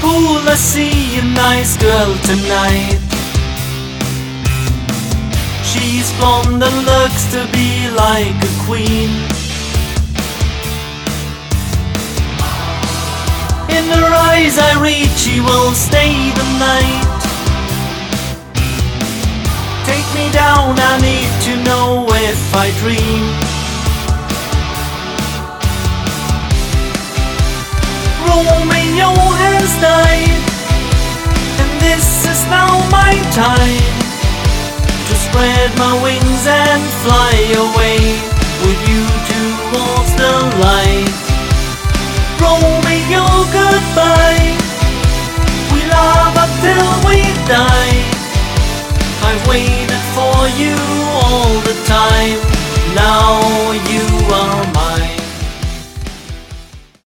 pool I see a nice girl tonight. She's blonde and looks to be like a queen. In her eyes I read she will stay the night. Take me down, I need to know if I dream. Romeo has died, and this is now my time to spread my wings and fly away with you towards the light. Romeo, goodbye, we love until we die. I've waited for you all the time, now you are mine.